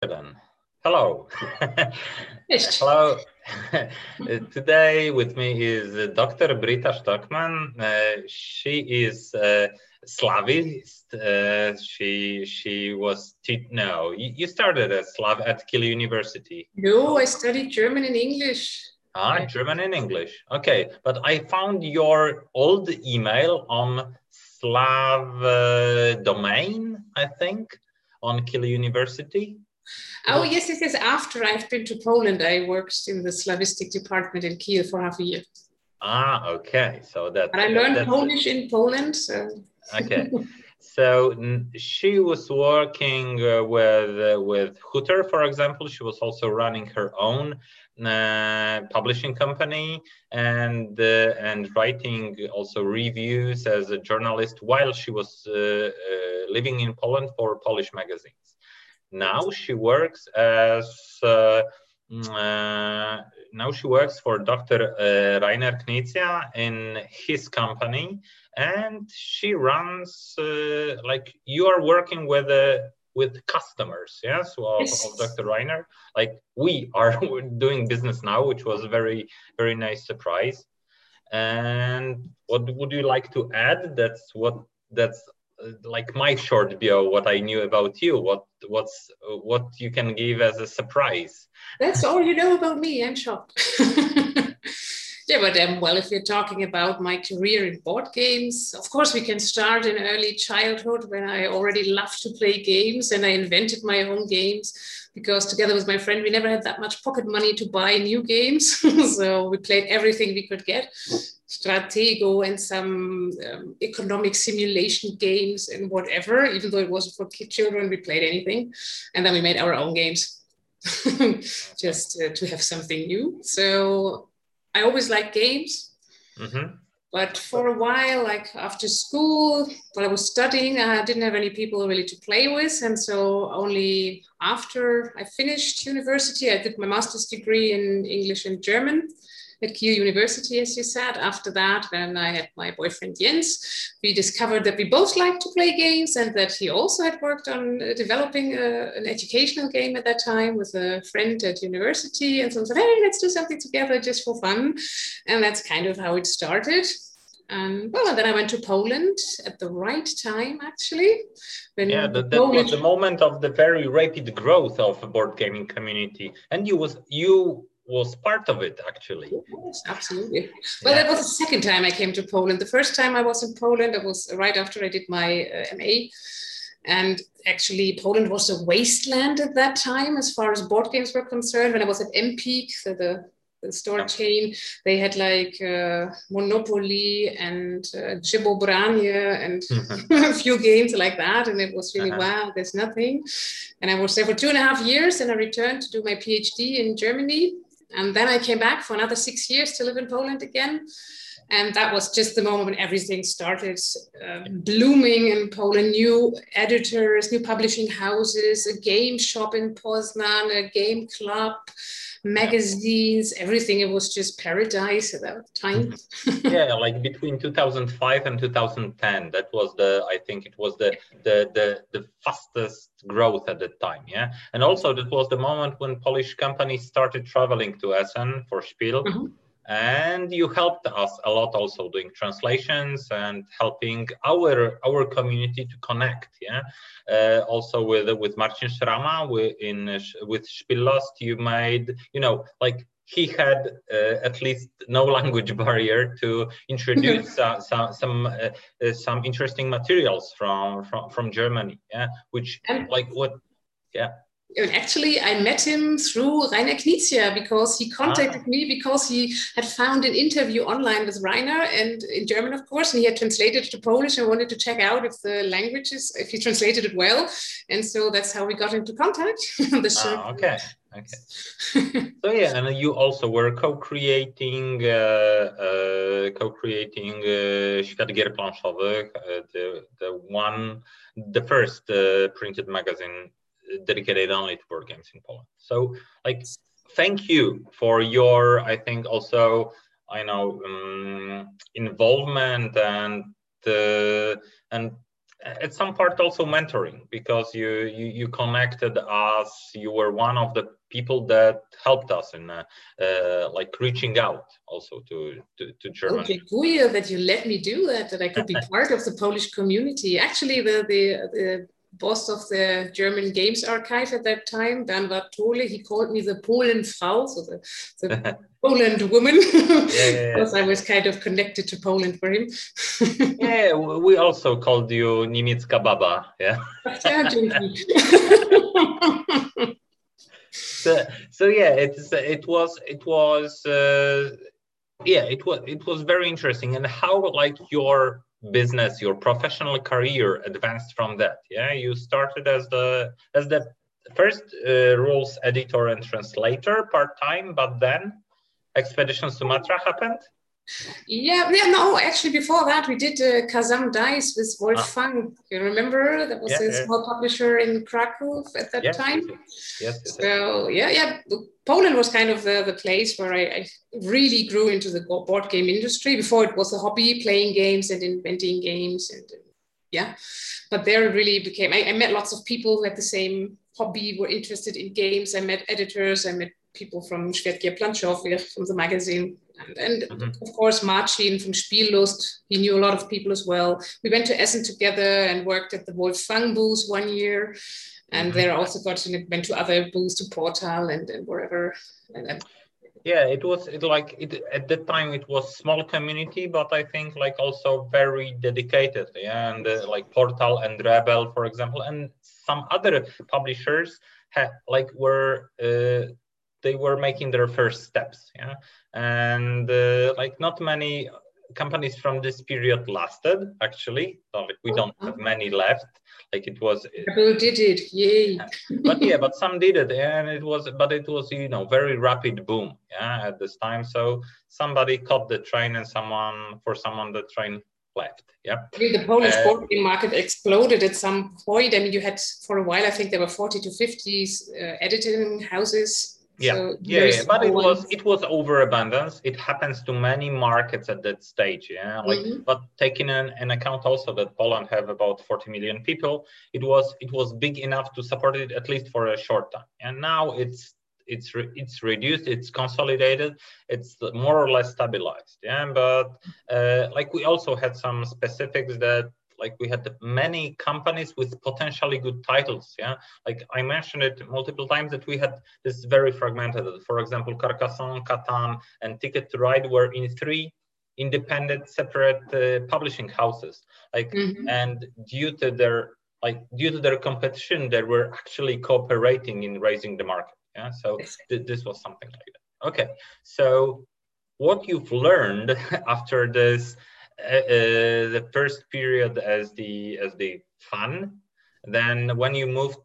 Then. Hello. Yes. Hello. Today with me is Dr. Brita Stockman. She is a Slavist. She was no. You started as Slav at Kiel University. No, I studied German and English. German and English. Okay, but I found your old email on Slav domain, I think, on Kiel University. Oh, yes. After I've been to Poland, I worked in the Slavistic department in Kiel for half a year. Okay. So But I learned Polish in Poland. So. Okay. So she was working with Hutter, for example. She was also running her own publishing company and writing also reviews as a journalist while she was living in Poland for Polish magazines. Now she works for Dr. Rainer Knizia in his company, and she runs like you are working with customers, yes, of Dr. Rainer. Like we are doing business now, which was a very, very nice surprise. And what would you like to add? That's like my short bio, what I knew about you. What you can give as a surprise. That's all you know about me. I'm shocked. Yeah, but well, if you're talking about my career in board games, of course we can start in early childhood when I already loved to play games and I invented my own games because together with my friend we never had that much pocket money to buy new games. So we played everything we could get. Stratego and some economic simulation games and whatever, even though it wasn't for children, we played anything. And then we made our own games just to have something new. So I always liked games. Mm-hmm. But for a while, like after school, while I was studying, I didn't have any people really to play with. And so only after I finished university, I did my master's degree in English and German at Kiel University, as you said. After that, then I had my boyfriend Jens. We discovered that we both liked to play games and that he also had worked on developing an educational game at that time with a friend at university. And so we said, hey, let's do something together just for fun. And that's kind of how it started. And then I went to Poland at the right time, actually. That was the moment of the very rapid growth of the board gaming community. And you was part of it, actually. Yes, absolutely. Well, that was the second time I came to Poland. The first time I was in Poland, it was right after I did my MA. And actually, Poland was a wasteland at that time as far as board games were concerned. When I was at Empik, so the store chain, they had like Monopoly and Jibobranie and a few games like that. And it was really, wow, there's nothing. And I was there for 2.5 years and I returned to do my PhD in Germany. And then I came back for another 6 years to live in Poland again. And that was just the moment when everything started blooming in Poland. New editors, new publishing houses, a game shop in Poznan, a game club, magazines, everything. It was just paradise at that time. Like between 2005 and 2010, that was I think it was the fastest growth at the time. Yeah, and also that was the moment when Polish companies started traveling to Essen for Spiel. Mm-hmm. And you helped us a lot also doing translations and helping our community to connect. Also with Marcin Szrama with Spiellost, you made, like he had at least no language barrier to introduce some interesting materials from Germany. Which like what And actually, I met him through Rainer Knizia because he contacted me because he had found an interview online with Rainer and in German, of course, and he had translated it to Polish and wanted to check out if he translated it well. And so that's how we got into contact. Okay. So and you also were co-creating Świat Gier Planszowych, the first printed magazine dedicated only to board games in Poland. So, like, thank you for your, I think, also, involvement and at some part also mentoring, because you connected us. You were one of the people that helped us in like reaching out also to Germany. Oh, that you let me do that I could be part of the Polish community. Actually, the boss of the German Games Archive at that time, Bernhard Tole, he called me the Polenfrau, so the Poland woman, because I was kind of connected to Poland for him. Yeah, we also called you Niemiecka Baba. Yeah. So yeah, it was very interesting. And how like your business, your professional career advanced from that? Yeah, you started as the first rules editor and translator part-time, but then Expedition Sumatra happened. No, actually before that we did Kazam Dice with Wolfgang. You remember? That was a small publisher in Krakow at that time. Yes. So Poland was kind of the place where I really grew into the board game industry. Before it was a hobby, playing games and inventing games, and but there it really became, I met lots of people who had the same hobby, were interested in games. I met editors, I met people from Świat Planszowych, from the magazine, and of course Marcin from Spiellust. He knew a lot of people as well. We went to Essen together and worked at the Wolfgang booth 1 year, and there also went to other booths, to Portal and wherever. At that time it was small community, but I think like also very dedicated. And like Portal and Rebel, for example, and some other publishers they were making their first steps. And like not many companies from this period lasted, actually. Like we don't have many left. Like it was. Rebel did it, yay! But some did it, and it was very rapid boom, at this time. So somebody caught the train, and someone the train left. The Polish board game market exploded at some point. I mean, you had for a while, I think there were 40 to 50 editing houses. But it was overabundance. It happens to many markets at that stage. But taking in account also that Poland have about 40 million people, it was big enough to support it at least for a short time. And now it's reduced, it's consolidated, it's more or less stabilized. But like we also had some specifics that. Like we had many companies with potentially good titles. Like I mentioned it multiple times that we had this very fragmented. For example, Carcassonne, Catan, and Ticket to Ride were in 3 independent, separate publishing houses. And due to their competition, they were actually cooperating in raising the market. So this was something like that. Okay, so what you've learned after this. The first period as the fun, then when you move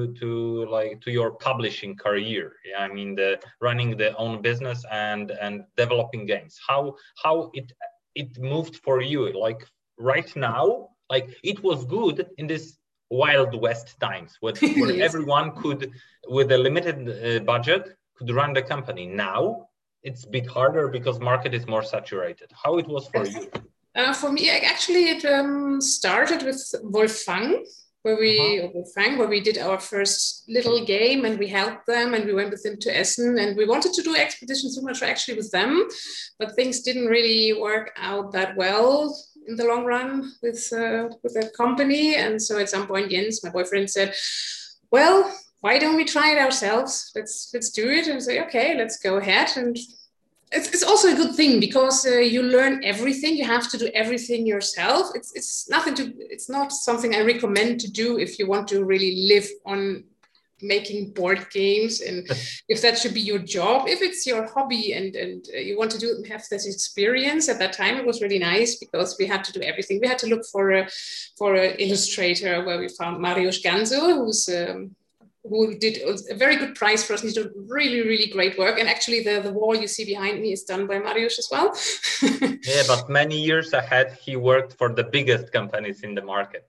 to your publishing career, I mean running the own business and developing games, how it moved for you, like right now, like it was good in this Wild West times where everyone could, with a limited budget, could run the company. Now it's a bit harder because market is more saturated. How it was for you? For me, actually, it started with Wolfgang, where we did our first little game, and we helped them, and we went with them to Essen, and we wanted to do Expedition Sumatra actually with them, but things didn't really work out that well in the long run with that company. And so at some point, Jens, my boyfriend, said, "Well, why don't we try it ourselves? Let's do it." And I say, "Okay, let's go ahead." And it's also a good thing because you learn everything. You have to do everything yourself. It's not something I recommend to do if you want to really live on making board games, and if that should be your job. If it's your hobby and you want to have this experience, at that time it was really nice because we had to do everything. We had to look for an illustrator, where we found Mariusz Ganzo, who did a very good price for us. He did really, really great work. And actually the wall you see behind me is done by Mariusz as well. But many years ahead, he worked for the biggest companies in the market.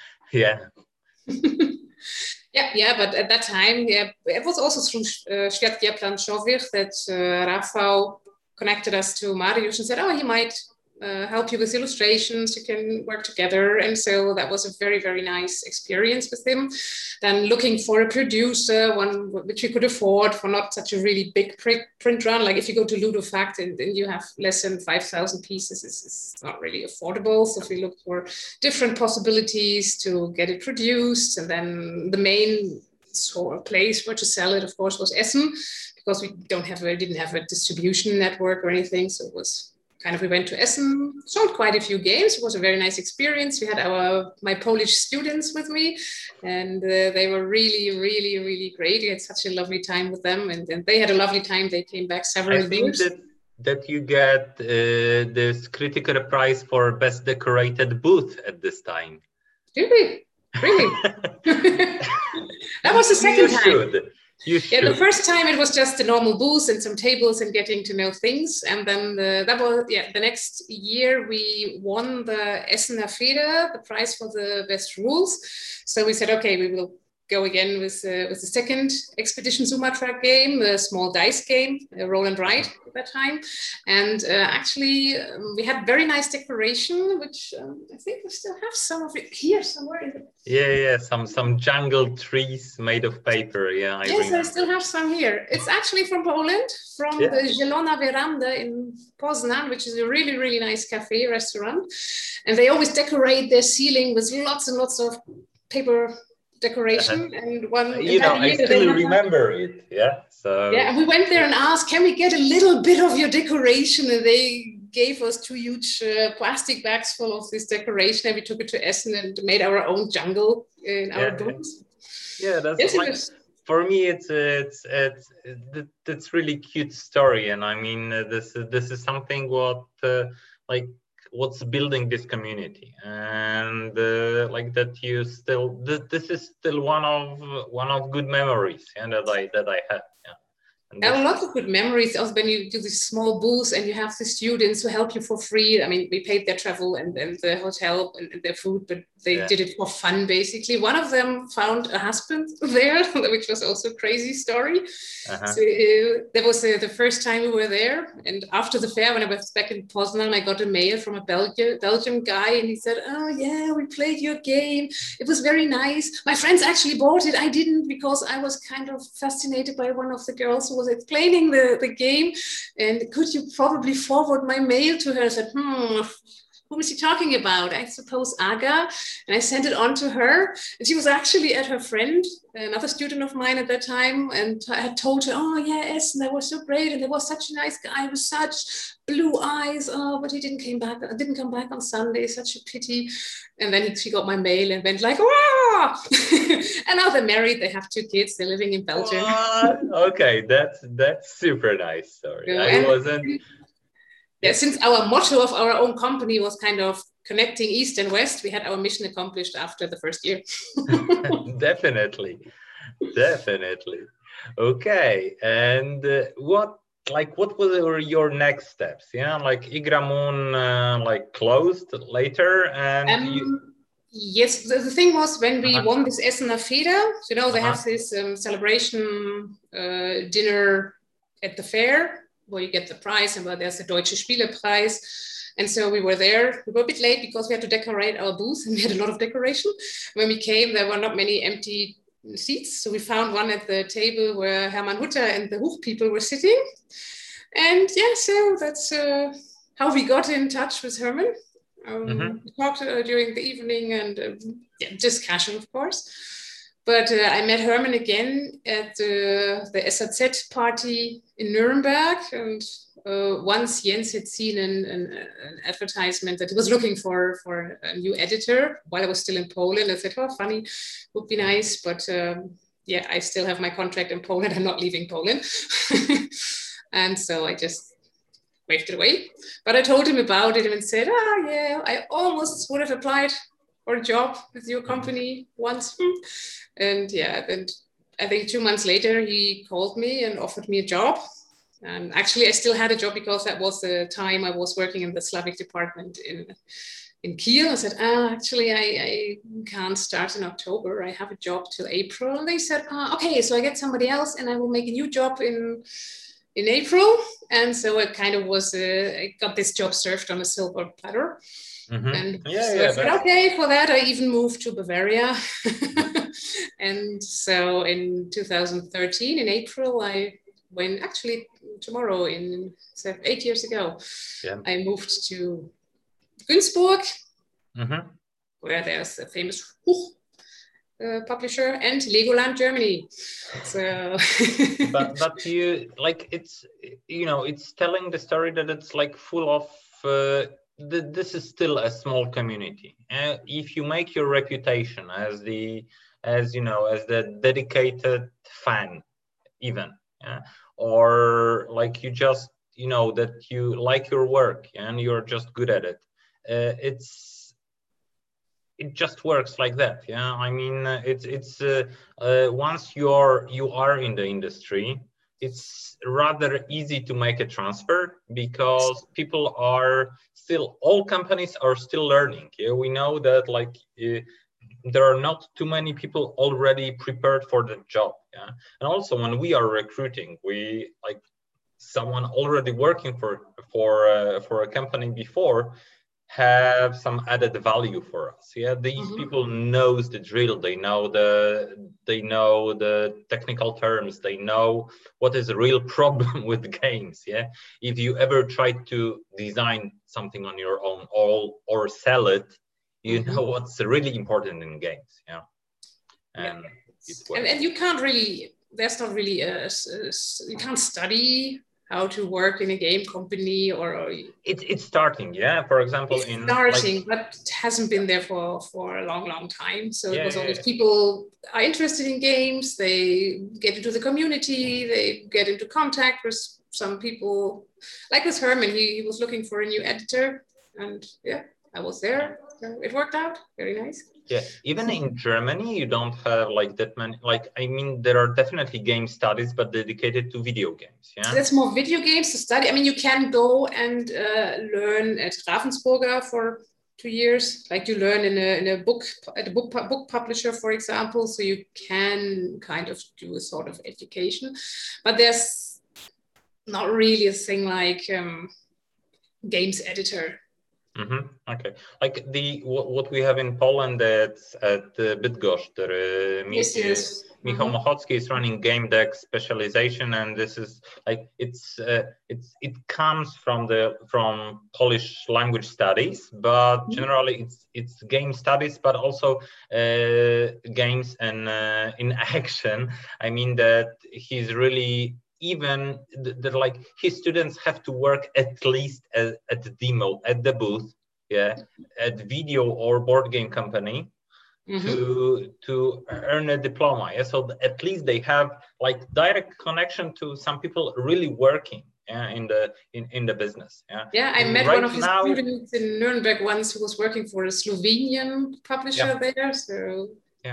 But at that time, it was also through Świat Planszowych that Rafał connected us to Mariusz and said, he might help you with illustrations. You can work together. And so that was a very, very nice experience with him. Then looking for a producer, one which you could afford for not such a really big print run. Like if you go to Ludofact and you have less than 5,000 pieces, it's not really affordable. So we looked for different possibilities to get it produced. And then the main sort of place where to sell it, of course, was Essen, because we didn't have a distribution network or anything. So it was kind of, we went to Essen, sold quite a few games. It was a very nice experience. We had my Polish students with me, and they were really, really, really great. We had such a lovely time with them, and they had a lovely time. They came back several years. I think that you get this critical prize for best decorated booth at this time. Did we? Really? That was the second time. Yeah, the first time it was just the normal booths and some tables and getting to know things. And then the next year we won the Essener Feder, the prize for the best rules. So we said, okay, we will go again with the second Expedition Sumatra game, the small dice game, roll and write at that time. And actually, we had very nice decoration, which I think we still have some of it here somewhere. Yeah, some jungle trees made of paper. Yeah, I still have some here. It's actually from Poland, from the Zielona Veranda in Poznan, which is a really, really nice cafe restaurant. And they always decorate their ceiling with lots and lots of paper decoration. And I still remember it. Yeah. So and we went there and asked, can we get a little bit of your decoration? And they gave us 2 huge plastic bags full of this decoration, and we took it to Essen and made our own jungle in our booths. Yeah, that's for me. It's really cute story, and I mean this is something what's building this community, and that you still this is still one of good memories, and that I have. There are lots of good memories also when you do these small booths and you have the students who help you for free. I mean, we paid their travel and the hotel and their food, but they did it for fun, basically. One of them found a husband there, which was also a crazy story. So that was the first time we were there. And after the fair, when I was back in Poznan, I got a mail from a Belgian guy, and he said, oh yeah, we played your game. It was very nice. My friends actually bought it. I didn't, because I was kind of fascinated by one of the girls who was explaining the game. And could you probably forward my mail to her? I said, who was he talking about? I suppose Aga. And I sent it on to her. And she was actually at her friend, another student of mine at that time. And I had told her, oh, yes, and that was so great. And there was such a nice guy with such blue eyes. Oh, but he didn't come back on Sunday. Such a pity. And then she got my mail and went like, wow. And now they're married. They have 2 kids. They're living in Belgium. Okay, that's super nice story. Since our motto of our own company was kind of connecting East and West, we had our mission accomplished after the first year. Definitely. Okay, and what were your next steps? Yeah, like Igramoon closed later, and yes, the thing was, when we won this Essener Feder, they have this celebration dinner at the fair, where you get the prize, and where there's a Deutsche Spielepreis. And so we were there. We were a bit late because we had to decorate our booth, and we had a lot of decoration. When we came, there were not many empty seats. So we found one at the table where Hermann Hutter and the Huch people were sitting. And so that's how we got in touch with Hermann. We talked during the evening, and just casual, of course. But I met Hermann again at the SAZ party in Nuremberg. And once Jens had seen an advertisement that he was looking for a new editor while I was still in Poland. I said, oh, funny, would be nice. But I still have my contract in Poland. I'm not leaving Poland. And so I just waved it away. But I told him about it and said, I almost would have applied for a job with your company once. And then I think 2 months later, he called me and offered me a job. And actually, I still had a job because that was the time I was working in the Slavic department in Kiel. I said, actually, I can't start in October. I have a job till April. And they said, okay, so I get somebody else and I will make a new job in in April, and so it kind of was. I got this job served on a silver platter, and so I said, okay, for that I even moved to Bavaria, and so in 2013, in April, when actually tomorrow, 8 years ago, I moved to Günzburg, where there's a famous publisher, and Legoland Germany. So but you like, it's, you know, it's telling the story that it's like full of this is still a small community. If you make your reputation as the dedicated fan, even, or like you just, you know, that you like your work and you're just good at it, it just works like that. I mean, it's once you are in the industry, it's rather easy to make a transfer, because people are still, all companies are still learning. We know that, like, there are not too many people already prepared for the job. And also when we are recruiting, we like someone already working for a company before have some added value for us. These people knows the drill, they know the technical terms, they know what is a real problem with games. If you ever try to design something on your own or sell it, you know what's really important in games. And you can't really, there's not really you can't study how to work in a game company, or it's starting. For example, but it hasn't been there for a long time. So it was always people are interested in games, they get into the community, they get into contact with some people, like with Herman. He was looking for a new editor, and I was there. So it worked out very nice. Even in Germany, you don't have like that many, like, I mean, there are definitely game studies, but dedicated to video games. There's more video games to study. I mean, you can go and learn at Ravensburger for 2 years, like you learn in a book, at a book publisher, for example. So you can kind of do a sort of education, but there's not really a thing like games editor. Okay, like what we have in Poland at Bydgoszcz, Michał Mochocki is running game deck specialization, and this is like it comes from Polish language studies, but generally it's game studies, but also games and in action. I mean that he's really, even like his students have to work at least at the demo, at the booth, at video or board game company, to earn a diploma. So at least they have like direct connection to some people really working in the business. I met one of his students in Nuremberg once, who was working for a Slovenian publisher there. So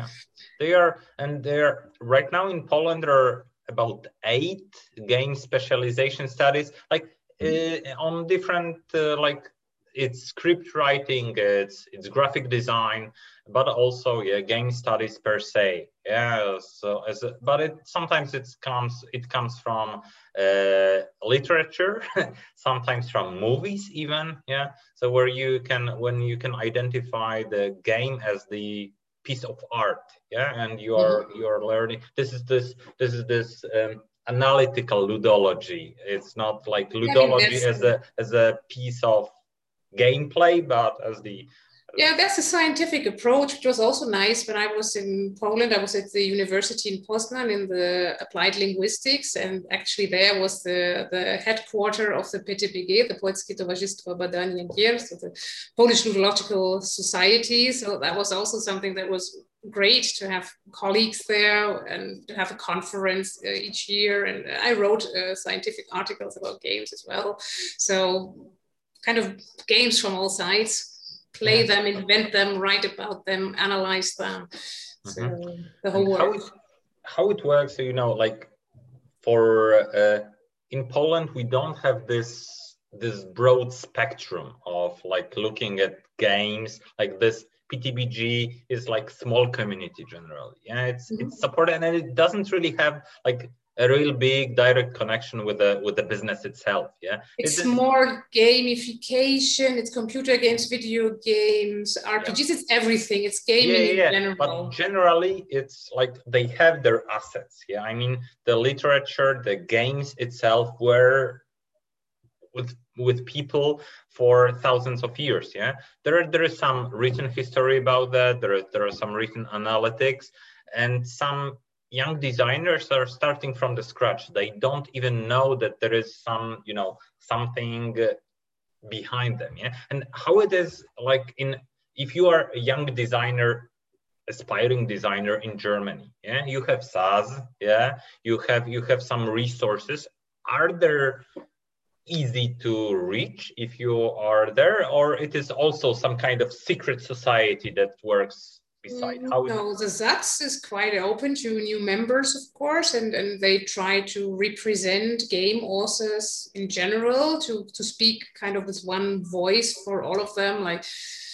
they're right now in Poland. There are about 8 game specialization studies, like on different like it's script writing, it's graphic design, but also game studies per se. So but sometimes it comes from literature, sometimes from movies even. So when you can identify the game as the piece of art, and you are learning. This is this analytical ludology. It's not like ludology as a piece of gameplay, but as the that's a scientific approach, which was also nice. When I was in Poland, I was at the university in Poznan in the applied linguistics, and actually there was the headquarter of the PTBG, the Polskie Towarzystwo Badań i Gier, so the Polish Ludological Society. So that was also something that was great, to have colleagues there and to have a conference each year. And I wrote scientific articles about games as well. So kind of games from all sides. Play them, invent them, write about them, analyze them. So the whole world. How it works, like for in Poland, we don't have this broad spectrum of like looking at games. Like this PTBG is like small community generally. It's supported, and it doesn't really have like a real big direct connection with the business itself. Yeah, it's more gamification. It's computer games, video games, RPGs. Yeah. It's everything. It's gaming in general. But generally, it's like they have their assets. Yeah, I mean the literature, the games itself were with people for thousands of years. Yeah, there is some written history about that. There are some written analytics, and some young designers are starting from the scratch. They don't even know that there is some, something behind them. Yeah, and how it is like if you are a young designer, aspiring designer in Germany, yeah, you have SaaS, yeah, you have some resources. Are there easy to reach if you are there, or it is also some kind of secret society that works beside? No, the SATS is quite open to new members, of course, and they try to represent game authors in general, to speak kind of with one voice for all of them. Like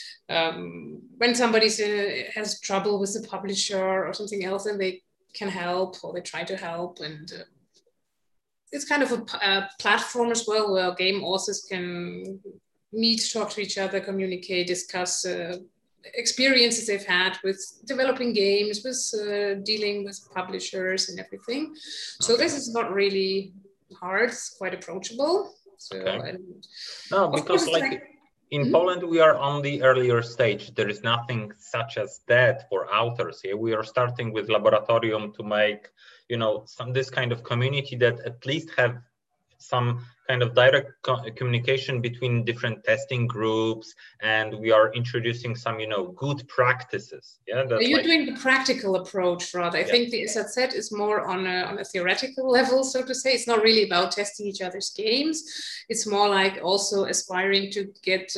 when somebody has trouble with the publisher or something else, and they can help, or they try to help. And it's kind of a platform as well, where game authors can meet, talk to each other, communicate, discuss experiences they've had with developing games, with dealing with publishers and everything. So this is not really hard. It's quite approachable. So, no, because in Poland, we are on the earlier stage. There is nothing such as that for authors here. We are starting with Laboratorium to make, this kind of community that at least have some kind of direct communication between different testing groups, and we are introducing some, good practices. Yeah, you're doing the practical approach rather. I think the SAZ is more on a theoretical level, so to say. It's not really about testing each other's games. It's more like also aspiring to get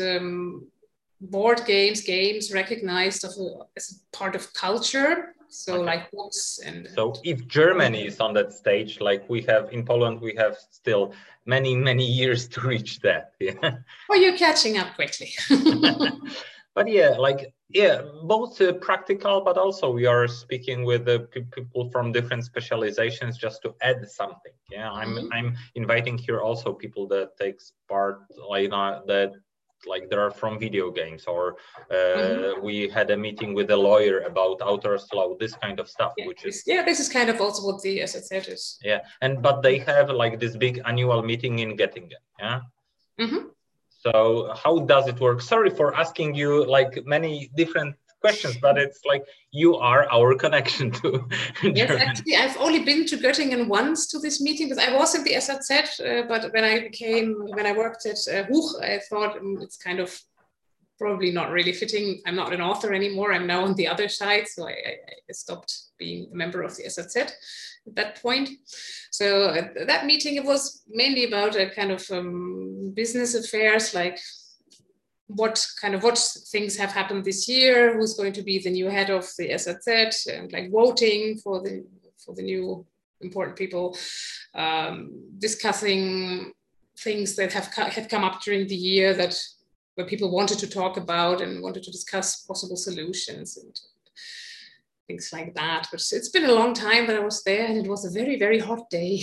board games recognized as a part of culture. So like books and so if Germany is on that stage, like we have in Poland, we have still many years to reach that. Yeah. Well, you're catching up quickly. But both practical, but also we are speaking with the people from different specializations just to add something. Yeah, I'm inviting here also people that takes part, that there are from video games, or we had a meeting with a lawyer about author's law, this kind of stuff. This is kind of also what the SAZ is. Yeah, but they have this big annual meeting in Göttingen. Yeah. So how does it work? Sorry for asking you many different questions, but it's you are our connection to Yes, Germany. Actually, I've only been to Göttingen once to this meeting, because I was in the SAZ, but when I worked at Huch, I thought it's kind of probably not really fitting. I'm not an author anymore. I'm now on the other side, so I stopped being a member of the SAZ at that point. So at that meeting, it was mainly about a kind of business affairs, like what things have happened this year, who's going to be the new head of the SAZ, and voting for the new important people, discussing things that had come up during the year where people wanted to talk about and wanted to discuss possible solutions and things like that. But it's been a long time that I was there, and it was a very, very hot day.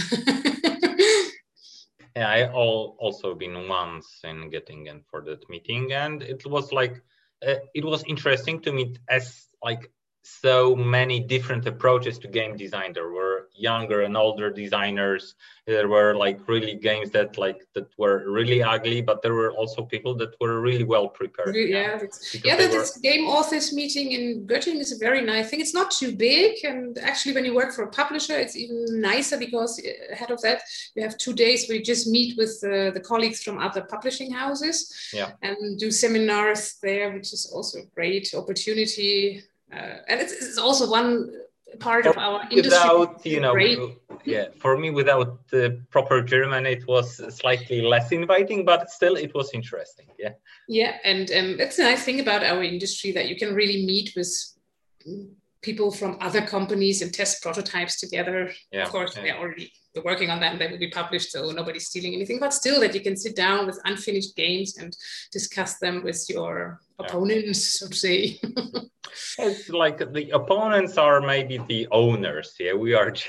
Yeah, I also been once in Göttingen for that meeting, and it was it was interesting to meet so many different approaches to game design. There were younger and older designers. There were really games that were really ugly, but there were also people that were really well prepared. This game authors meeting in Göttingen is a very nice thing. It's not too big, and actually when you work for a publisher, it's even nicer, because ahead of that you have 2 days where you just meet with the colleagues from other publishing houses, and do seminars there, which is also a great opportunity. And it's also one part of our industry. For me, without the proper German, it was slightly less inviting, but still it was interesting. And it's a nice thing about our industry, that you can really meet with people from other companies and test prototypes together. Of course, they're working on that, and they will be published, so nobody's stealing anything, but still that you can sit down with unfinished games and discuss them with your opponents, so to say. It's the opponents are maybe the owners. Yeah, we are just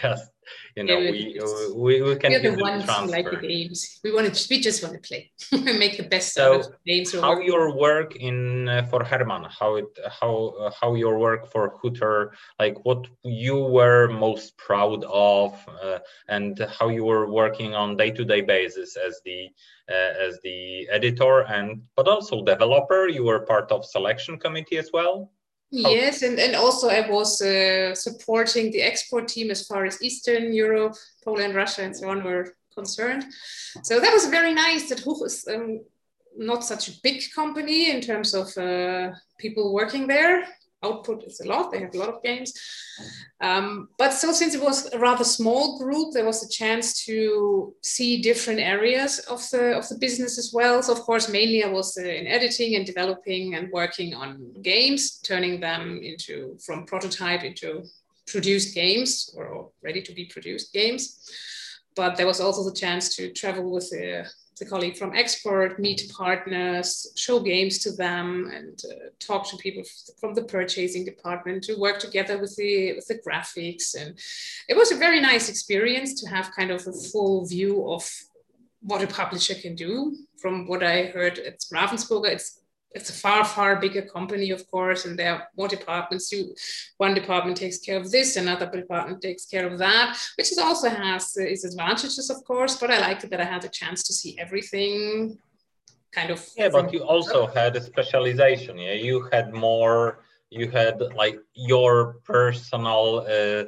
you know, we can we're do the the ones transfer. who like the games. We just want to play and make the best So out of games. How your work in for Herman? How your work for Hooter? Like what you were most proud of, and how you were working on day-to-day basis as the editor but also developer. You were part of selection committee as well. Yes, and also I was supporting the export team as far as Eastern Europe, Poland, Russia, and so on were concerned. So that was very nice that Hoch is not such a big company in terms of people working there. Output is a lot, they have a lot of games. But so since it was a rather small group, there was a chance to see different areas of the business as well. So of course, mainly I was in editing and developing and working on games, turning them from prototype into produced games or ready to be produced games. But there was also the chance to travel with the colleague from export, meet partners, show games to them, and talk to people from the purchasing department, to work together with the graphics. And it was a very nice experience to have kind of a full view of what a publisher can do. From what I heard at Ravensburger, it's a far, far bigger company, of course, and there are more departments. One department takes care of this, another department takes care of that, which also has its advantages, of course, but I liked it that I had a chance to see everything kind of. Yeah, but you also had a specialization, yeah? You had like your personal,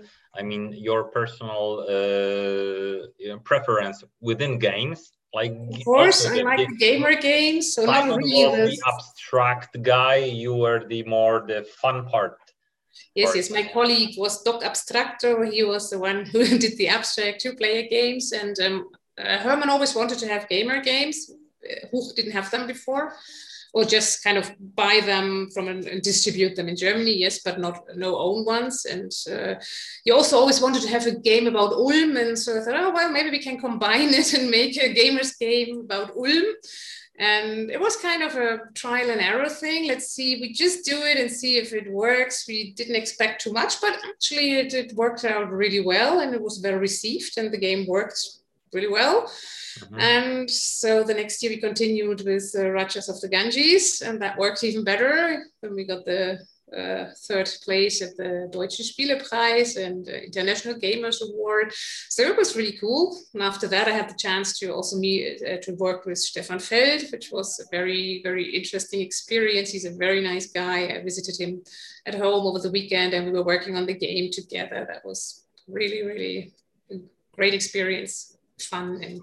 preference within games. Like, of course, I like the gamer games, so Simon not really was the abstract guy. You were the fun part. Yes. My colleague was Doc Abstractor. He was the one who did the abstract two-player games, and Herman always wanted to have gamer games. Hoch didn't have them before, or just kind of buy them and distribute them in Germany, yes, but no own ones. And he also always wanted to have a game about Ulm, and so I thought, oh, well, maybe we can combine it and make a gamer's game about Ulm. And it was kind of a trial and error thing. Let's see, we just do it and see if it works. We didn't expect too much, but actually it worked out really well, and it was well received, and the game worked really well. Mm-hmm. And so the next year we continued with Rajas of the Ganges, and that worked even better. Then we got the third place at the Deutsche Spielepreis and International Gamers Award. So it was really cool. And after that, I had the chance to also to work with Stefan Feld, which was a very, very interesting experience. He's a very nice guy. I visited him at home over the weekend, and we were working on the game together. That was really, really a great experience, fun, and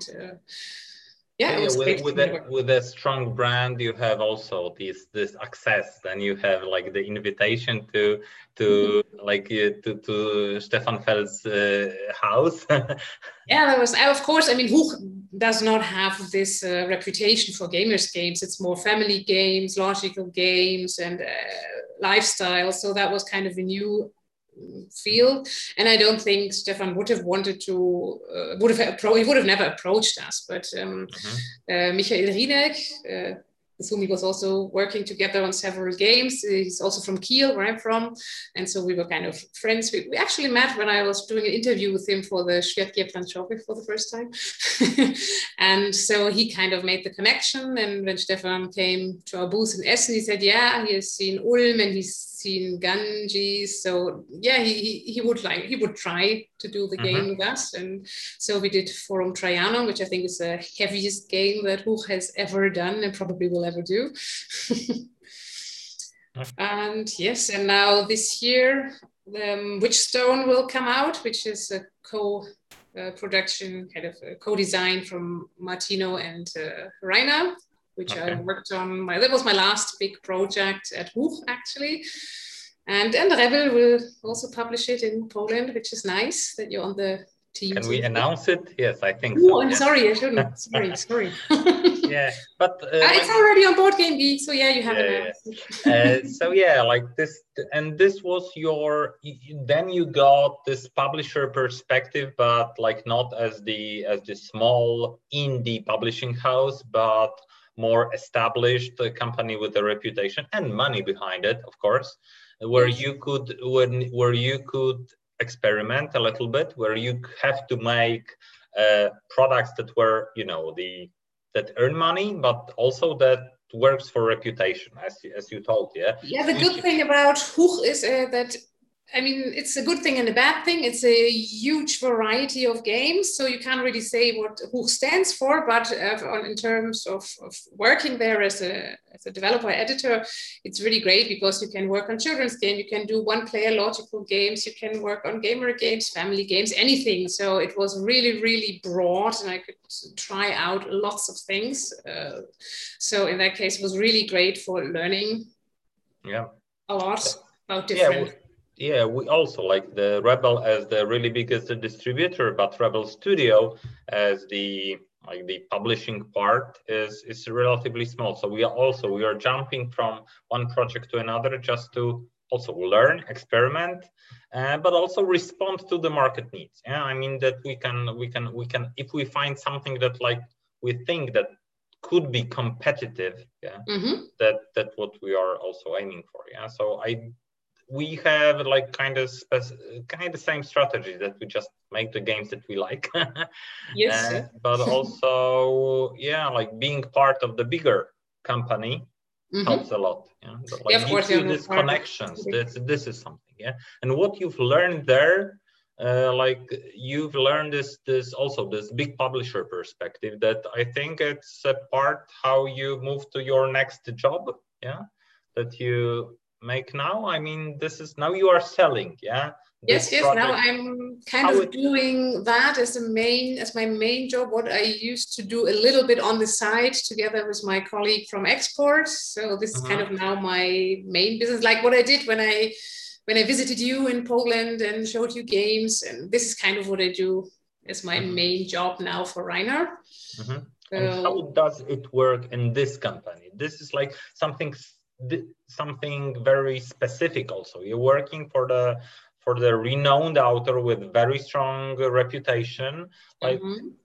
with a strong brand, you have also this access. Then you have like the invitation to Stefan Feld's house. Yeah, that was, of course. I mean, Hoch does not have this reputation for gamers games. It's more family games, logical games, and lifestyle. So that was kind of a new field, and I don't think Stefan would have wanted to he would have never approached us, but Michael Rieneck, with whom he was also working together on several games, he's also from Kiel, where I'm from, and so we were kind of friends. We actually met when I was doing an interview with him for the Schwertgeplanschoppe for the first time. And so he kind of made the connection, and when Stefan came to our booth in Essen, he said, yeah, he has seen Ulm and he's seen Ganges, so yeah, he would try to do the game with us. And so we did Forum Trianum, which I think is the heaviest game that Hoch has ever done and probably will ever do. And yes, and now this year Witchstone will come out, which is a co-production, kind of a co-design from Martino and Rainer, which I worked on. That was my last big project at Hoch, actually. And Rebel will also publish it in Poland, which is nice that you're on the team. Can we announce it? Yes, I think so. Oh, I'm sorry, I shouldn't. Sorry. Yeah, but it's already on Board Game Geek, so yeah, you have it. So yeah, like this, and this was then you got this publisher perspective, but like not as the small indie publishing house, but more established company with a reputation and money behind it, of course, where you could experiment a little bit, where you have to make products that were, that earn money, but also that works for reputation, as you told. Yeah, the good thing about Huch is that, I mean, it's a good thing and a bad thing. It's a huge variety of games, so you can't really say what Huch stands for, but in terms of working there as a developer editor, it's really great because you can work on children's games, you can do one-player logical games, you can work on gamer games, family games, anything. So it was really, really broad, and I could try out lots of things. So in that case, it was really great for learning a lot about different. Yeah, we also like the Rebel as the really biggest distributor, but Rebel Studio as the publishing part is relatively small. So we are jumping from one project to another just to also learn, experiment, but also respond to the market needs. Yeah, I mean that we can if we find something that we think that could be competitive. Yeah, that's what we are also aiming for. Yeah, so we have kind of same strategy, that we just make the games that we like. Yes. But also, being part of the bigger company helps a lot. Yeah, of course, gives you these connections. This is something. Yeah, and what you've learned there, you've learned this big publisher perspective, that I think it's a part how you move to your next job. Yeah, that you make now. I mean, this is now you are selling. Yeah. Yes. Now I'm kind of doing that as my main job. What I used to do a little bit on the side together with my colleague from Export. So this is kind of now my main business. Like what I did when I visited you in Poland and showed you games, and this is kind of what I do as my main job now for Rainer. And how does it work in this company? This is like something very specific. Also, you're working for the renowned author with very strong reputation. Like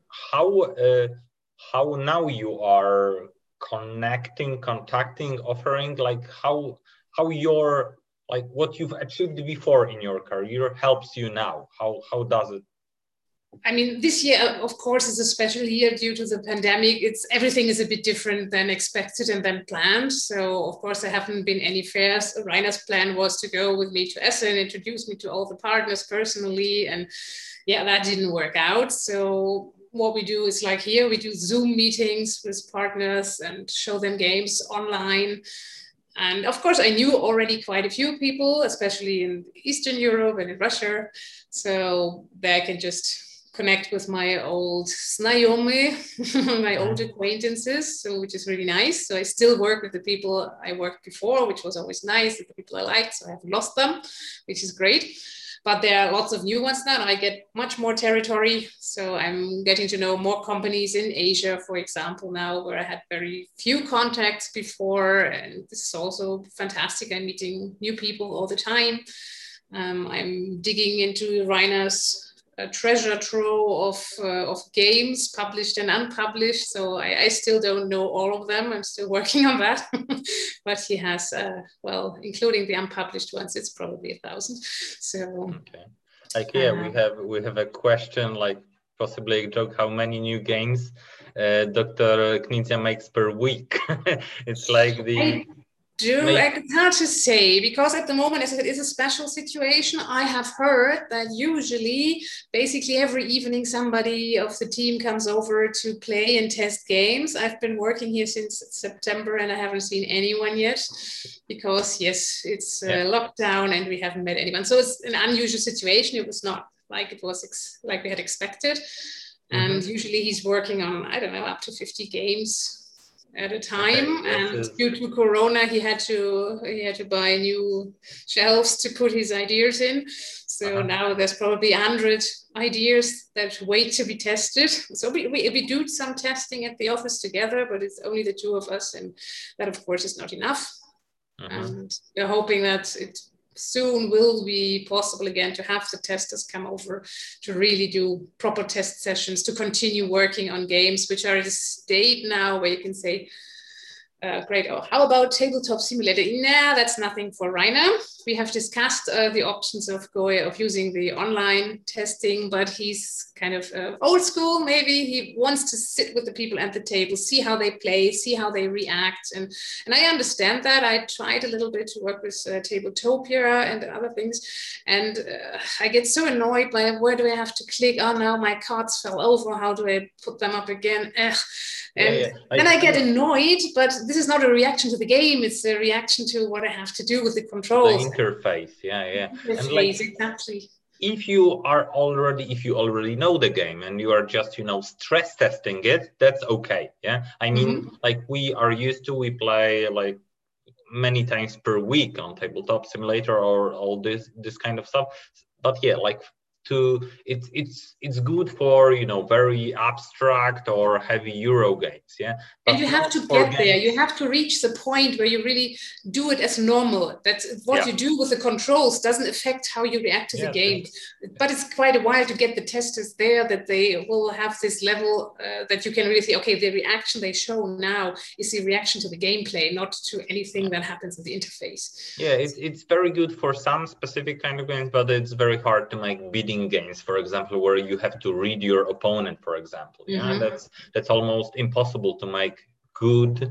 how now you are contacting, offering, like how your what you've achieved before in your career helps you now. How does it? I mean, this year, of course, is a special year due to the pandemic. Everything is a bit different than expected and than planned. So, of course, there haven't been any fairs. Rainer's plan was to go with me to Essen, introduce me to all the partners personally. And that didn't work out. So what we do is like here, we do Zoom meetings with partners and show them games online. And of course, I knew already quite a few people, especially in Eastern Europe and in Russia. So there I can just connect with my old znajomy, my old acquaintances, so which is really nice. So I still work with the people I worked before, which was always nice, the people I liked. So I haven't lost them, which is great. But there are lots of new ones now, and I get much more territory. So I'm getting to know more companies in Asia, for example, now, where I had very few contacts before. And this is also fantastic. I'm meeting new people all the time. I'm digging into Rainer's treasure trove of games, published and unpublished. So I still don't know all of them. I'm still working on that. But he has, including the unpublished ones, it's probably 1,000. So we have a question, like possibly a joke. How many new games Dr. Knizia makes per week? It's like it's hard to say, because at the moment, as it is a special situation. I have heard that usually, basically every evening, somebody of the team comes over to play and test games. I've been working here since September, and I haven't seen anyone yet, because it's lockdown and we haven't met anyone. So it's an unusual situation. It was not like it was like we had expected. And usually he's working on, I don't know, up to 50 games at a time. Due to Corona, he had to buy new shelves to put his ideas in. So now there's probably 100 ideas that wait to be tested. So we do some testing at the office together, but it's only the two of us, and that of course is not enough. And we're hoping that it soon will be possible again to have the testers come over to really do proper test sessions, to continue working on games which are at a state now where you can say great. Oh, how about Tabletop Simulator? Nah, that's nothing for Rainer. We have discussed the options of using the online testing, but he's kind of old school. Maybe he wants to sit with the people at the table, see how they play, see how they react, and I understand that. I tried a little bit to work with Tabletopia and other things, and I get so annoyed by where do I have to click? Oh, now my cards fell over. How do I put them up again? And then I get annoyed, but this is not a reaction to the game. It's a reaction to what I have to do with the controls. The interface, Interface, and like, exactly. If you already know the game and you are just, stress testing it, that's okay. Yeah. I mean, like we play like many times per week on Tabletop Simulator or all this kind of stuff. But yeah, like it's good for very abstract or heavy Euro games, yeah. But and you have to get there. You have to reach the point where you really do it as normal. That's what you do with the controls doesn't affect how you react to the game. But it's quite a while to get the testers there that they will have this level that you can really say, okay, the reaction they show now is the reaction to the gameplay, not to anything that happens in the interface. Yeah, it's very good for some specific kind of games, but it's very hard to make bidding games, for example, where you have to read your opponent, for example. Yeah, that's almost impossible to make good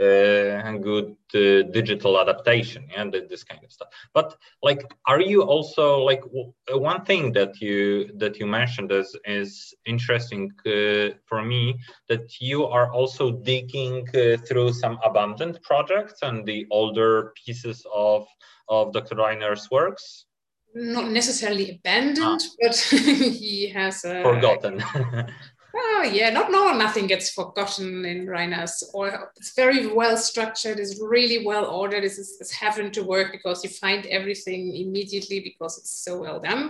digital adaptation and this kind of stuff. But like, are you also like one thing that you mentioned is interesting for me, that you are also digging through some abandoned projects and the older pieces of Dr. Reiner's works? Not necessarily abandoned, but he has forgotten. Oh yeah, nothing gets forgotten in Reiner's. Or it's very well structured. It's really well ordered. It's heaven to work because you find everything immediately because it's so well done.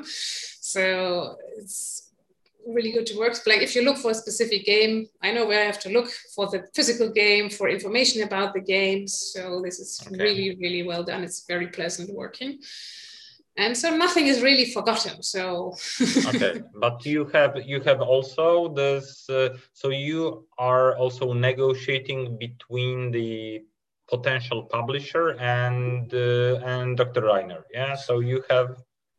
So it's really good to work. Like if you look for a specific game, I know where I have to look for the physical game, for information about the game. So this is really, really well done. It's very pleasant working. And so nothing is really forgotten. So okay, but you have also this. So you are also negotiating between the potential publisher and Dr. Reiner. Yeah. So you have.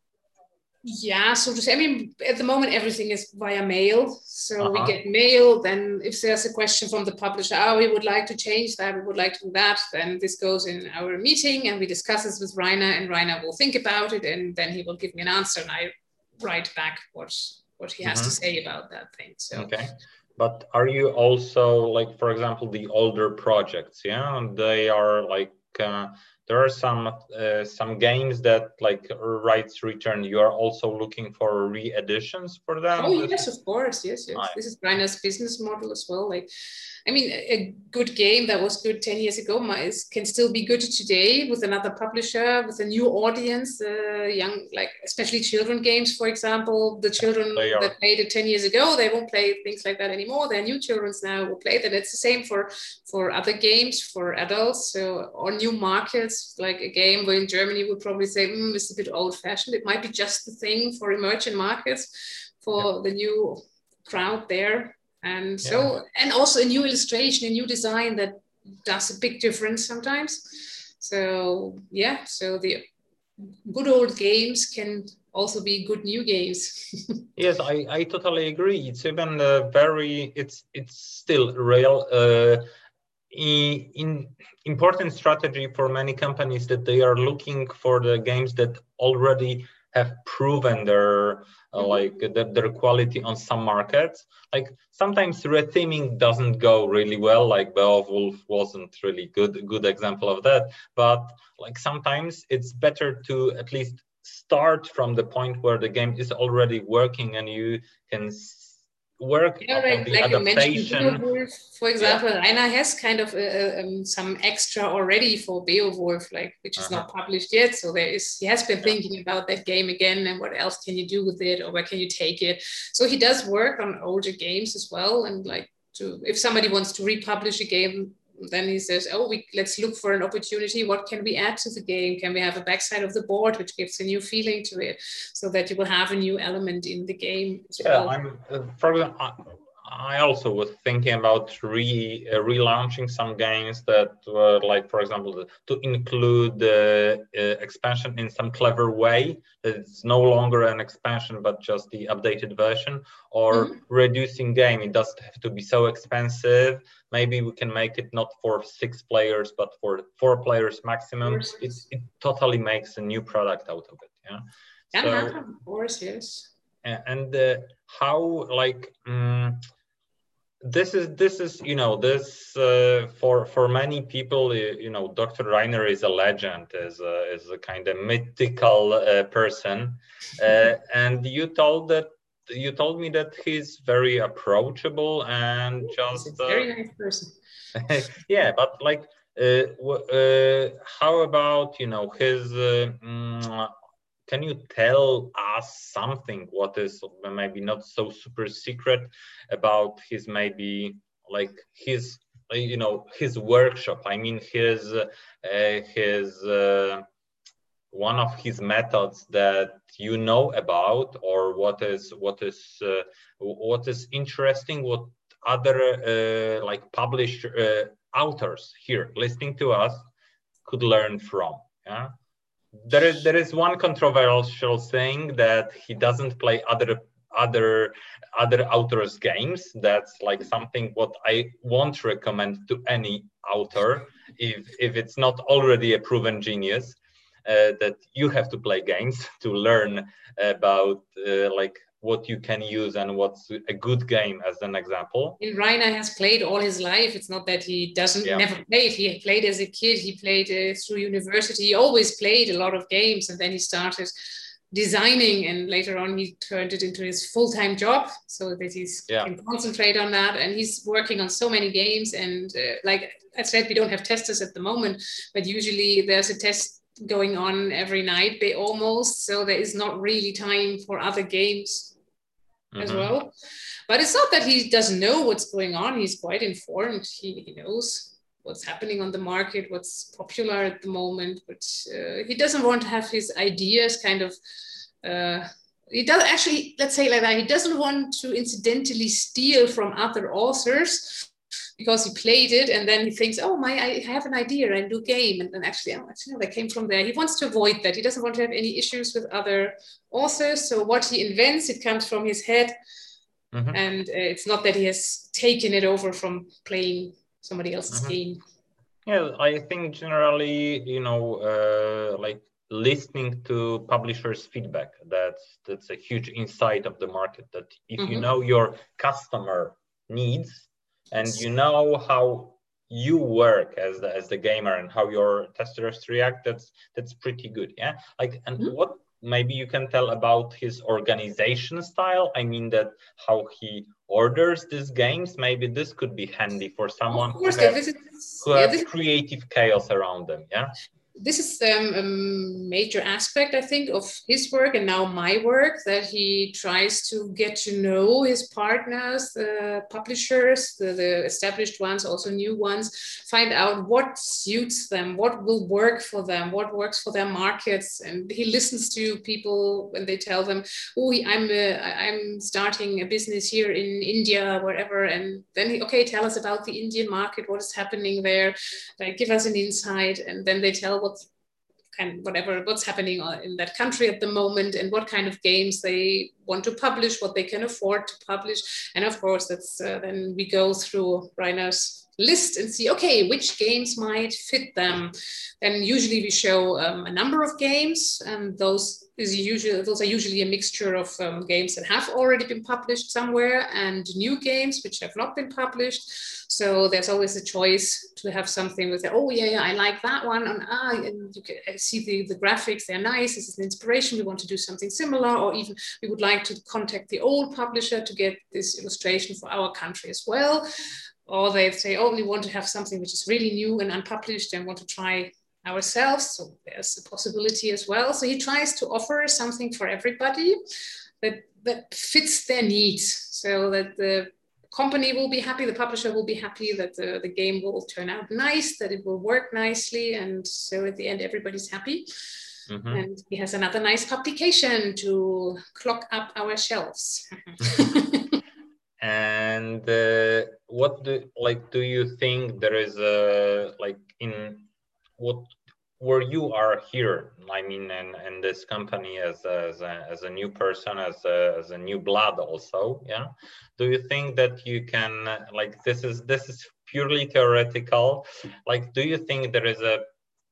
Yeah, so to say, I mean, at the moment, everything is via mail. So we get mail, then if there's a question from the publisher, we would like to change that, we would like to do that, then this goes in our meeting and we discuss this with Rainer, and Rainer will think about it, and then he will give me an answer, and I write back what he has to say about that thing. So. Okay. But are you also, like, for example, the older projects, yeah, they are like, there are some games that, like, rights return. You are also looking for re-editions for them? Oh yes, of course, yes. This is Rainer's business model as well. Like, I mean, a good game that was good 10 years ago can still be good today with another publisher, with a new audience, young, like especially children games, for example. The children that played it 10 years ago, they won't play things like that anymore. Their new children now will play that. It's the same for other games, for adults, or new markets, like a game where in Germany would probably say, it's a bit old-fashioned. It might be just the thing for emerging markets, for the new crowd there. And so, and also a new illustration, a new design that does a big difference sometimes. So yeah, so the good old games can also be good new games. Yes, I totally agree. It's even it's still real important strategy for many companies that they are looking for the games that already have proven their their quality on some markets. Like sometimes retheming doesn't go really well, like Beowulf wasn't really good example of that, but like sometimes it's better to at least start from the point where the game is already working and you can work on the adaptation. Beowulf, for example, Rainer has kind of some extra already for Beowulf, like which is not published yet. So he has been thinking about that game again, and what else can you do with it, or where can you take it? So he does work on older games as well, and like if somebody wants to republish a game, then he says, let's look for an opportunity. What can we add to the game? Can we have a backside of the board, which gives a new feeling to it, so that you will have a new element in the game as well? I also was thinking about relaunching some games that were like, for example, to include expansion in some clever way. It's no longer an expansion, but just the updated version, or reducing game. It doesn't have to be so expensive. Maybe we can make it not for 6 players, but for 4 players maximum. It totally makes a new product out of it. Yeah. Can happen, of course, yes. And how like. This is you know, this for many people, you know, Dr. Reiner is a legend, is a kind of mythical person, and you told me that he's very approachable and just he's a very nice person. yeah, but like how about, you know, his can you tell us something what is maybe not so super secret about his, maybe like his, you know, his workshop? I mean his one of his methods that you know about, or what is interesting, what other like published authors here listening to us could learn from. Yeah. There is one controversial thing that he doesn't play other authors' games. That's like something what I won't recommend to any author if it's not already a proven genius. That you have to play games to learn about like what you can use and what's a good game, as an example. And Reiner has played all his life. It's not that he doesn't never played. He played as a kid. He played through university. He always played a lot of games, and then he started designing, and later on he turned it into his full-time job so that he can concentrate on that. And he's working on so many games. And like I said, we don't have testers at the moment, but usually there's a test going on every night almost. So there is not really time for other games as well. But it's not that he doesn't know what's going on. He's quite informed. He knows what's happening on the market, what's popular at the moment, but he doesn't want to have his ideas kind of he does actually, let's say like that, he doesn't want to incidentally steal from other authors because he played it and then he thinks, oh, I have an idea, a new game, and then actually, oh, that came from there. He wants to avoid that. He doesn't want to have any issues with other authors. So what he invents, it comes from his head. And it's not that he has taken it over from playing somebody else's game. Yeah, I think generally, you know, like listening to publishers' feedback, that's a huge insight of the market. That if you know your customer needs and you know how you work as the gamer and how your testers react, that's pretty good. Yeah, like, and what maybe you can tell about his organization style. I mean, that how he orders these games. Maybe this could be handy for someone who has creative chaos around them. Yeah. This is a major aspect, I think, of his work and now my work, that he tries to get to know his partners, the publishers, the established ones, also new ones, find out what suits them, what will work for them, what works for their markets. And he listens to people when they tell them, oh, I'm starting a business here in India, wherever. And then okay, tell us about the Indian market, what is happening there, give us an insight. And then they tell what's happening in that country at the moment and what kind of games they want to publish, what they can afford to publish. And of course, that's then we go through Reiner's list and see, okay, which games might fit them. And usually we show a number of games, and those are usually a mixture of games that have already been published somewhere and new games which have not been published. So there's always a choice to have something with, oh yeah, I like that one, and you can see the graphics, they're nice, this is an inspiration, we want to do something similar, or even we would like to contact the old publisher to get this illustration for our country as well. Or they say, oh, we want to have something which is really new and unpublished and want to try ourselves. So there's a possibility as well. So he tries to offer something for everybody that fits their needs, so that the company will be happy, the publisher will be happy, that the game will turn out nice, that it will work nicely. And so at the end, everybody's happy. And he has another nice publication to clock up our shelves. And And what do you think there is a in what where you are here? I mean, in this company as a new person, as a new blood, also, yeah. Do you think that you can this is purely theoretical? Do you think there is a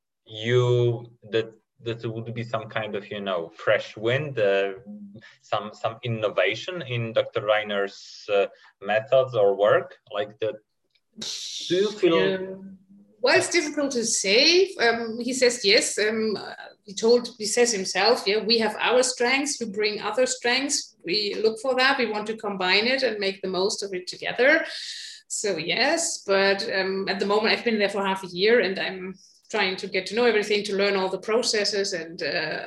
that would be some kind of fresh wind, some innovation in Dr. Reiner's methods or work that? Do you feel? Well, it's difficult to say. He says yes. He says himself, yeah, we have our strengths, we bring other strengths, we look for that, we want to combine it and make the most of it together. So yes, but at the moment I've been there for half a year and I'm trying to get to know everything, to learn all the processes. And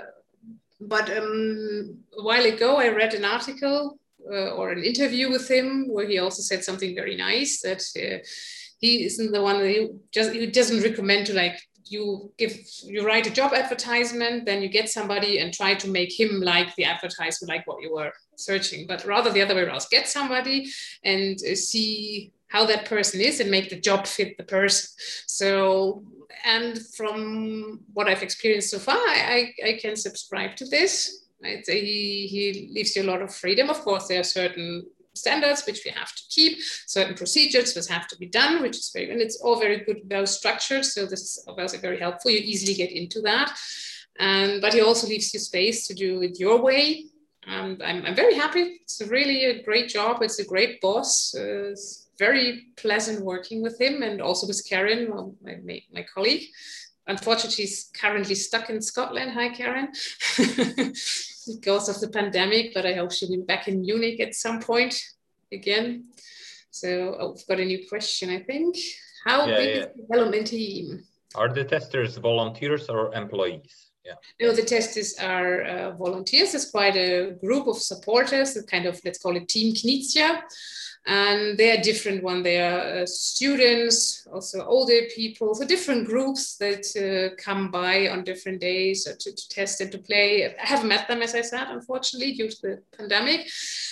but a while ago I read an article or an interview with him where he also said something very nice, that he isn't the one that he doesn't recommend to you write a job advertisement, then you get somebody and try to make him like the advertisement, like what you were searching, but rather the other way around, get somebody and see how that person is and make the job fit the person. So, and from what I've experienced so far, I can subscribe to this. I'd say he leaves you a lot of freedom. Of course, there are certain standards which we have to keep, certain procedures which have to be done, which is and it's all very good, well structured. So this is obviously very helpful. You easily get into that. But he also leaves you space to do it your way. And I'm very happy. It's really a great job. It's a great boss. It's very pleasant working with him, and also with Karen, my colleague. Unfortunately, she's currently stuck in Scotland. Hi, Karen. Because of the pandemic, but I hope she'll be back in Munich at some point again. So we've got a new question, I think. How big is the development team? Are the testers volunteers or employees? Yeah. No, the testers are volunteers. It's quite a group of supporters, a kind of, let's call it Team Knizia. And they are different one. They are students, also older people, so different groups that come by on different days to test and to play. I haven't met them, as I said, unfortunately, due to the pandemic.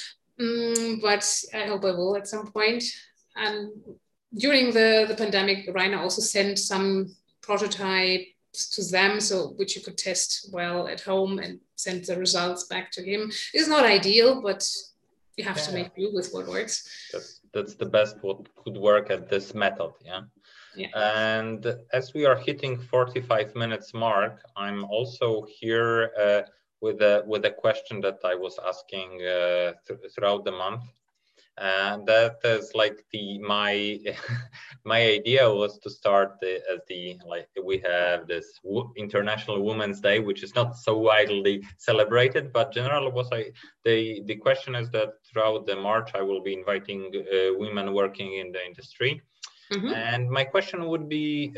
But I hope I will at some point. And during the pandemic, Reiner also sent some prototypes to them, so which you could test well at home and send the results back to him. It's not ideal, but you have to make do with what works. That's the best what could work at this method, yeah. And as we are hitting 45 minutes mark, I'm also here with a question that I was asking throughout the month. And that is my idea was to start we have this International Women's Day, which is not so widely celebrated, but generally the question is that throughout the March I will be inviting women working in the industry. And my question would be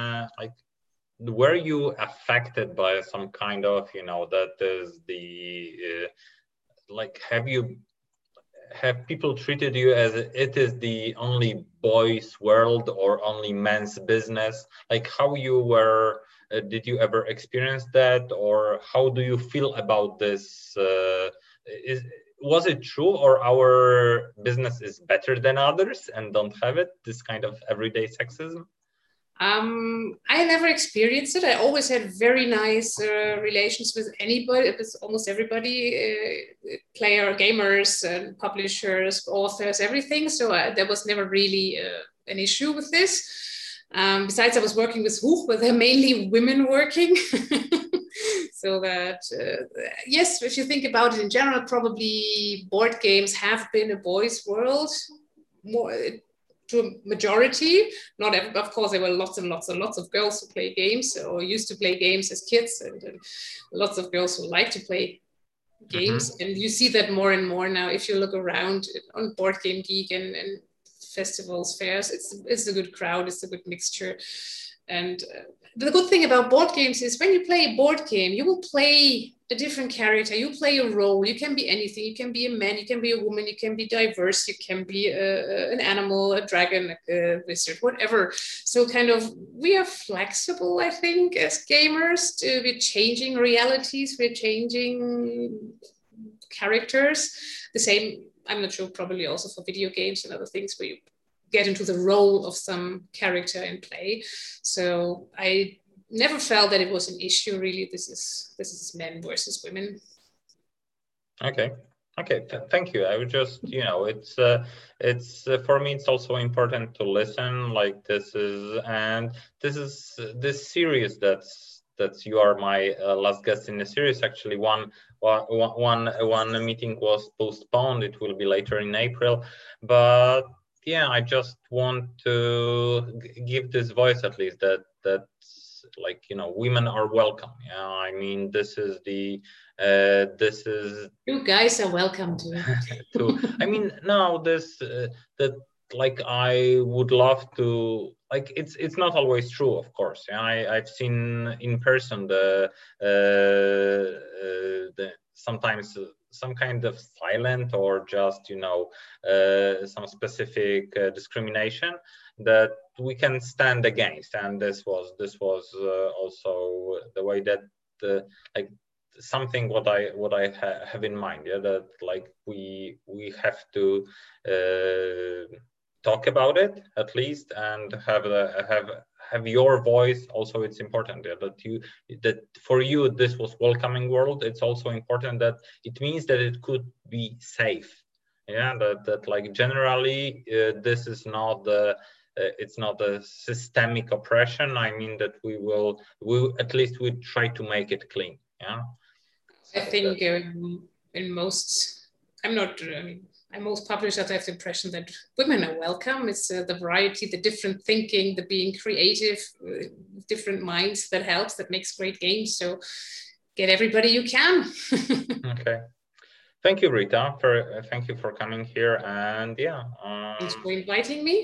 were you affected by some kind of that is the have people treated you as it is the only boys' world or only men's business? How you were, did you ever experience that, or how do you feel about this? Was it true, or our business is better than others and don't have it, this kind of everyday sexism? I never experienced it. I always had very nice relations with anybody, with almost everybody, gamers, publishers, authors, everything. So there was never really an issue with this. Besides, I was working with Huch, where they're mainly women working. So that, yes, if you think about it in general, probably board games have been a boys' world. More, to a majority, not every, of course, there were lots and lots and lots of girls who play games or used to play games as kids, and lots of girls who like to play games. And you see that more and more now. If you look around on Board Game Geek and festivals, fairs, it's a good crowd, it's a good mixture. And the good thing about board games is when you play a board game, you will play a different character, you play a role, you can be anything, you can be a man, you can be a woman, you can be diverse, you can be an animal, a dragon, a wizard, whatever. So kind of, we are flexible, I think, as gamers. We're changing realities, we're changing characters. The same I'm not sure, probably also for video games and other things where you get into the role of some character in play. So I never felt that it was an issue, really. This is men versus women. Okay. Okay, thank you. I would just, it's for me, it's also important to listen. Like this is this series that you are my last guest in the series. Actually, one meeting was postponed. It will be later in April, but yeah, I just want to give this voice at least that like women are welcome. Yeah, I mean this is you guys are welcome to I mean no this that like I would love to like it's not always true, of course. Yeah, I've seen in person the sometimes some kind of silent or just some specific discrimination that we can stand against, and this was also the way that like something what I have in mind. Yeah, that like we have to talk about it at least, and have your voice also. It's important, yeah, that for you this was welcoming world. It's also important that it means that it could be safe. Yeah, that like generally this is not the it's not a systemic oppression. I mean that we at least we try to make it clean. Yeah, I think in most, I'm most publishers, I have the impression that women are welcome. It's the variety, the different thinking, the being creative, different minds that helps, that makes great games. So get everybody you can. Okay. Thank you, Rita, thank you for coming here, and yeah. Thanks for inviting me.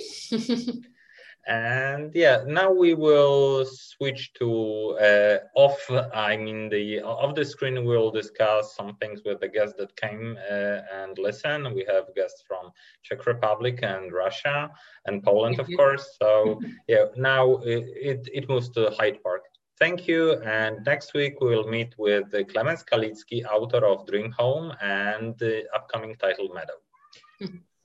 And yeah, now we will switch to off the screen. We'll discuss some things with the guests that came and listen. We have guests from Czech Republic and Russia and Poland, of course. So yeah, now it moves to Hyde Park. Thank you, and next week we will meet with Klemens Kalicki, author of Dream Home and the upcoming title Meadow.